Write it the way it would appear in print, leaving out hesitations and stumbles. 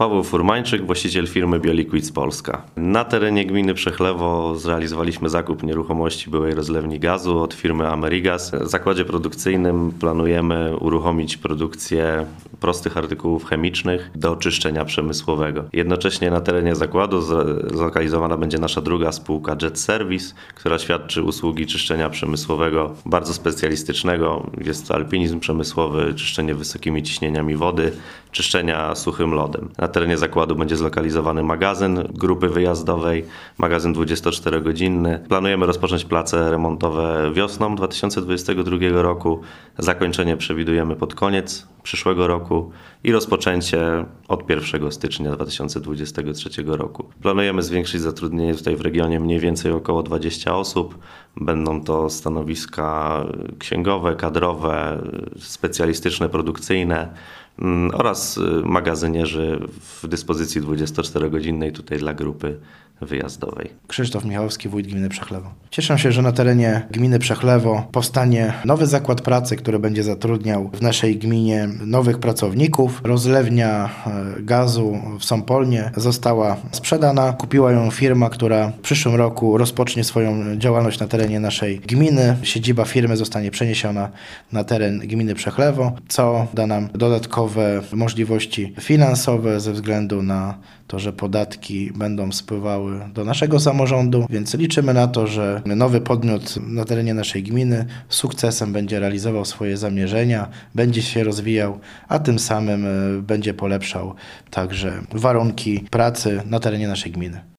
Paweł Furmańczyk, właściciel firmy Bioliquids Polska. Na terenie gminy Przechlewo zrealizowaliśmy zakup nieruchomości byłej rozlewni gazu od firmy Amerigas. W zakładzie produkcyjnym planujemy uruchomić produkcję prostych artykułów chemicznych do czyszczenia przemysłowego. Jednocześnie na terenie zakładu zlokalizowana będzie nasza druga spółka Jet Service, która świadczy usługi czyszczenia przemysłowego bardzo specjalistycznego. Jest to alpinizm przemysłowy, czyszczenie wysokimi ciśnieniami wody, czyszczenia suchym lodem. Na terenie zakładu będzie zlokalizowany magazyn grupy wyjazdowej, magazyn 24-godzinny. Planujemy rozpocząć prace remontowe wiosną 2022 roku. Zakończenie przewidujemy pod koniec przyszłego roku i rozpoczęcie od 1 stycznia 2023 roku. Planujemy zwiększyć zatrudnienie tutaj w regionie mniej więcej około 20 osób. Będą to stanowiska księgowe, kadrowe, specjalistyczne, produkcyjne oraz magazynierzy w dyspozycji 24-godzinnej tutaj dla grupy wyjazdowej. Krzysztof Michałowski, wójt gminy Przechlewo. Cieszę się, że na terenie gminy Przechlewo powstanie nowy zakład pracy, który będzie zatrudniał w naszej gminie nowych pracowników. Rozlewnia gazu w Sąpolnie została sprzedana. Kupiła ją firma, która w przyszłym roku rozpocznie swoją działalność na terenie naszej gminy. Siedziba firmy zostanie przeniesiona na teren gminy Przechlewo, co da nam dodatkowe możliwości finansowe ze względu na to, że podatki będą spływały do naszego samorządu, więc liczymy na to, że nowy podmiot na terenie naszej gminy z sukcesem będzie realizował swoje zamierzenia, będzie się rozwijał, a tym samym będzie polepszał także warunki pracy na terenie naszej gminy.